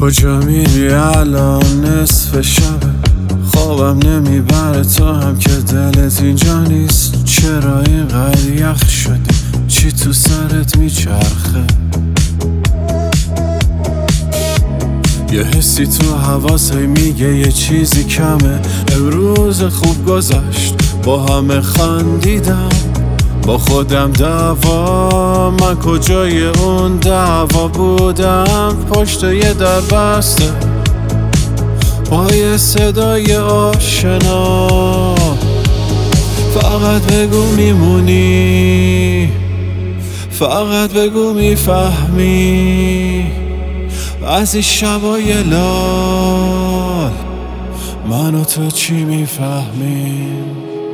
کجا میری الان نصف شبه، خوابم نمیبره تو هم که دلت اینجا نیست. چرا اینقدر یخ شدی؟ چی تو سرت میچرخه؟ یه حسی تو حواسه میگه یه چیزی کمه. امروز خوب گذشت، با همه خندیدم، با خودم دعوا. من کجای اون دعوا بودم؟ پشت یه در بسته با یه صدای آشنا. فقط بگو میمونی، فقط بگو میفهمی. بعضی شبای لال من و تو چی میفهمیم؟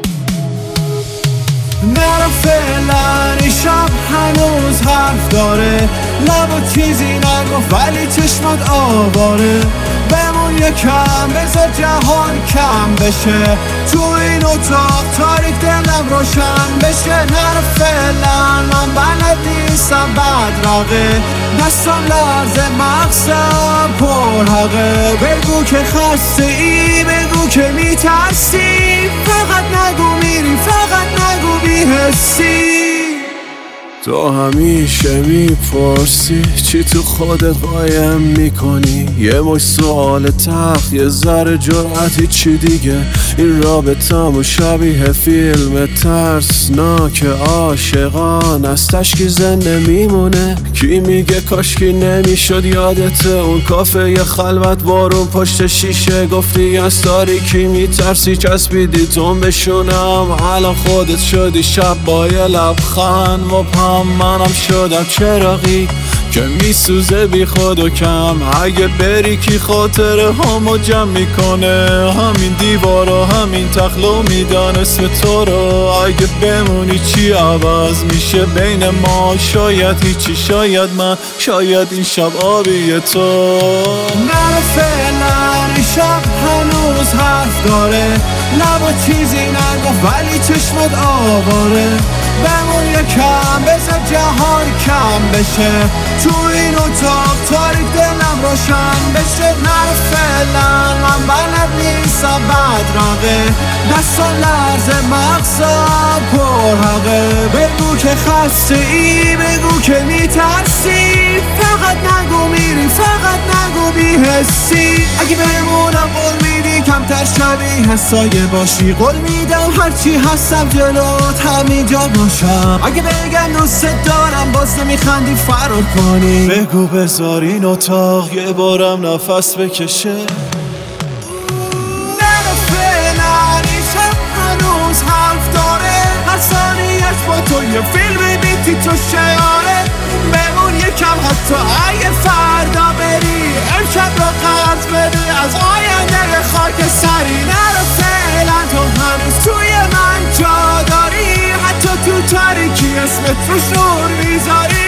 نرو فعلا این شب هنوز حرف داره، لب چیزی نگفت ولی چشمات آواره. بمون یکم بذار جهان کم بشه، تو این اتاق تاریک دلم روشن بشه. نرو فعلا من بلد نیستم بدرقه، دستم لرزه مغزم پرحقه. بگو که خسته ای، بگو که میترسی، فقط نگو میری، فقط نگو بی‌حسی. تو همیشه میپرسی چی تو خودت قایم میکنی، یه مش سوال تلخ، یه ذره جرأتی چی دیگه. این رابطه‌مو شبیه فیلم ترسناک عاشقان از تشکی زنده میمونه. کی میگه کاشکی نمیشد یادت اون کافه یه خلوت بارون پشت شیشه، گفتی از تاریکی میترسی چسبیدی تون بشونم. الان خودت شدی شب با یه لبخند و منم شدم چراغی که میسوزه بی خود و کم. اگه بری کی خاطره همو جمع میکنه؟ همین دیوارا همین تخلو میدن اسم تو رو. اگه بمونی چی عوض میشه بین ما؟ شاید هیچی، شاید من، شاید این شب آبی تو. نرو فعلا این شب هنوز حرف داره، لبا چیزی نگفت ولی چشمت آواره. بمون یکم بذار جهان کم بشه، تو این اتاق تاریک دلم روشن بشه. نرو فعلا من بلد نیستم بدرقه، دستان لرزه مغزم پرحقه. بگو که خسته ای، بگو که میترسی، فقط نگو میری، فقط نگو بی‌حسی. اگه بمونم قول میدی کمتر شبیه سایه باشی، قول میدم هرچی هستم جلوت همینجا باشم. اگه بگم دوست دارم باز نمیخندی فرار کنی، بگو بذار این اتاق یه بارم نفس بکشه. نرو فعلا این شب هنوز حرف داره، هر ثانیه‌اش با تو یه فیلم بیتی تو شیاره. بمون یکم حتی اگه فردا بری، امشب رو قرض بده از آینده خاک سری. نرو فعلا تو هنوز توی من جا داری، حتی تو تاریکی اسمت روش نور میذاری.